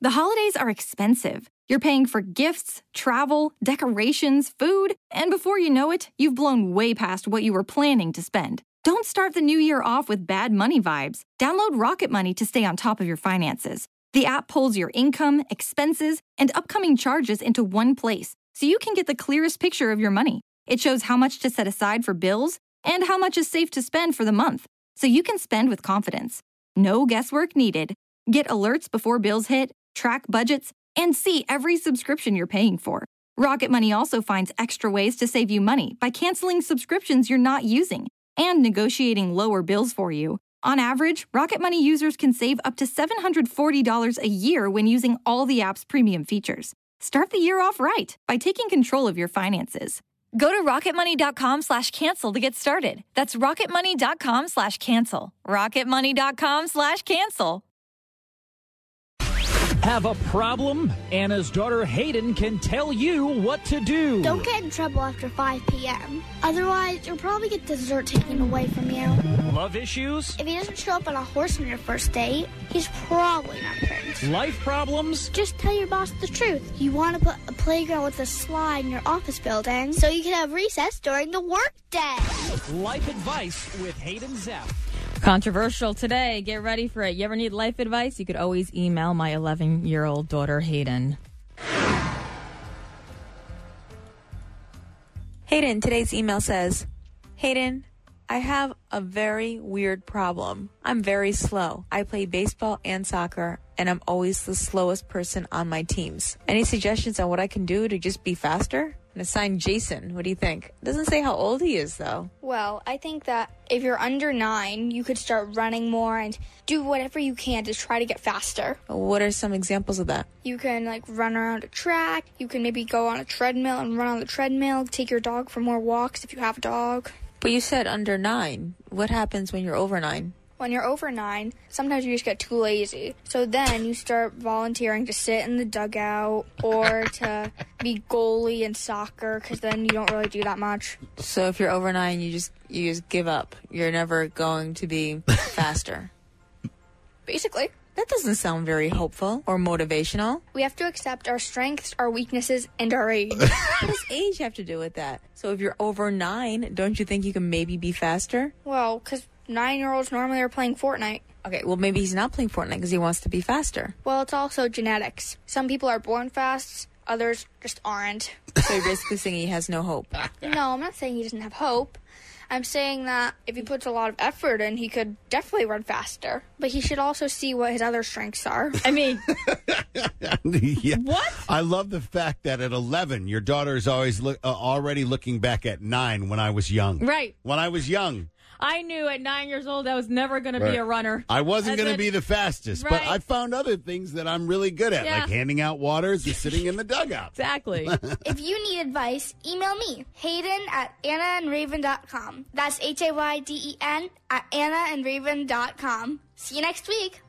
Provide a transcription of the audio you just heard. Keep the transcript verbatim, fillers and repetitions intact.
The holidays are expensive. You're paying for gifts, travel, decorations, food, and before you know it, you've blown way past what you were planning to spend. Don't start the new year off with bad money vibes. Download Rocket Money to stay on top of your finances. The app pulls your income, expenses, and upcoming charges into one place, so you can get the clearest picture of your money. It shows how much to set aside for bills and how much is safe to spend for the month, so you can spend with confidence. No guesswork needed. Get alerts before bills hit, track budgets, and see every subscription you're paying for. Rocket Money also finds extra ways to save you money by canceling subscriptions you're not using and negotiating lower bills for you. On average, Rocket Money users can save up to seven hundred forty dollars a year when using all the app's premium features. Start the year off right by taking control of your finances. Go to rocketmoney.com slash cancel to get started. That's rocketmoney.com slash cancel. rocketmoney.com slash cancel. Have a problem? Anna's daughter Hayden can tell you what to do. Don't get in trouble after five p.m. Otherwise, you'll probably get dessert taken away from you. Love issues? If he doesn't show up on a horse on your first date, he's probably not Prince. Life problems? Just tell your boss the truth. You want to put a playground with a slide in your office building so you can have recess during the workday. Life advice with Hayden Zeff. Controversial today. Get ready for it. You ever need life advice? You could always email my eleven-year-old daughter, Hayden. Hayden, today's email says, Hayden, I have a very weird problem. I'm very slow. I play baseball and soccer, and I'm always the slowest person on my teams. Any suggestions on what I can do to just be faster? And assign Jason. What do you think? It doesn't say how old he is, though. Well, I think that if you're under nine, you could start running more and do whatever you can to try to get faster. What are some examples of that? You can, like, run around a track. You can maybe go on a treadmill and run on the treadmill. Take your dog for more walks if you have a dog. But you said under nine. What happens when you're over nine? When you're over nine, sometimes you just get too lazy. So then you start volunteering to sit in the dugout or to be goalie in soccer, because then you don't really do that much. So if you're over nine, you just you just give up. You're never going to be faster. Basically. That doesn't sound very hopeful or motivational. We have to accept our strengths, our weaknesses, and our age. What does age have to do with that? So if you're over nine, don't you think you can maybe be faster? Well, because nine-year-olds normally are playing Fortnite. Okay, well, maybe he's not playing Fortnite because he wants to be faster. Well, it's also genetics. Some people are born fast, others just aren't. So you're basically saying he has no hope. No, I'm not saying he doesn't have hope. I'm saying that if he puts a lot of effort in, he could definitely run faster. But he should also see what his other strengths are. I mean, yeah. What? I love the fact that at eleven, your daughter is always look, uh, already looking back at nine when I was young. Right. When I was young. I knew at nine years old I was never going Right. to be a runner. I wasn't I going to said- be the fastest, but Right. I found other things that I'm really good at, Yeah. like handing out waters and sitting in the dugout. Exactly. If you need advice, email me, Hayden at anna and raven dot com. That's H A Y D E N at anna and raven dot com. See you next week.